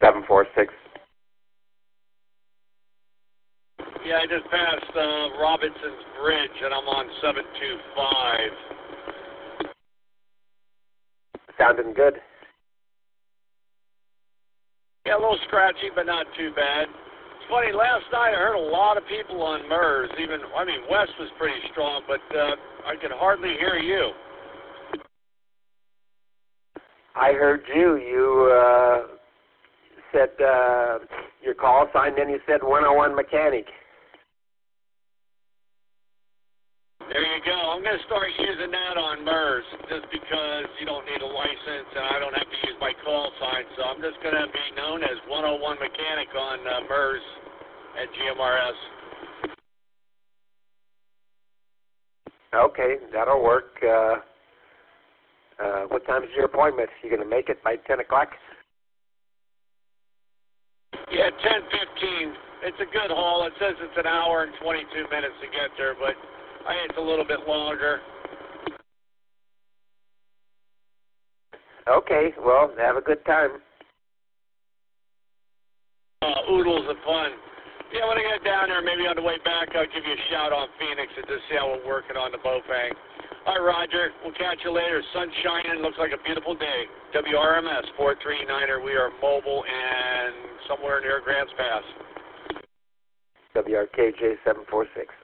746. Yeah, I just passed Robinson's Bridge, and I'm on 725. Sounding good. Yeah, a little scratchy, but not too bad. It's funny, last night I heard a lot of people on MERS. West was pretty strong, but I could hardly hear you. I heard you. You said your call sign, then you said 101 mechanic. There you go. I'm going to start using that on MERS just because you don't need a license and I don't have to use my call sign. So I'm just going to be known as 101 mechanic on MERS at GMRS. Okay, that'll work. What time is your appointment? You going to make it by 10 o'clock? Yeah, 10:15. It's a good haul. It says it's an hour and 22 minutes to get there, but I think it's a little bit longer. Okay, well, have a good time. Oodles of fun. Yeah, when I get down there, maybe on the way back, I'll give you a shout on Phoenix and just see how we're working on the Bofang. All right, Roger. We'll catch you later. Sun shining. Looks like a beautiful day. WRMS 439er. We are mobile and somewhere near Grants Pass. WRKJ 746.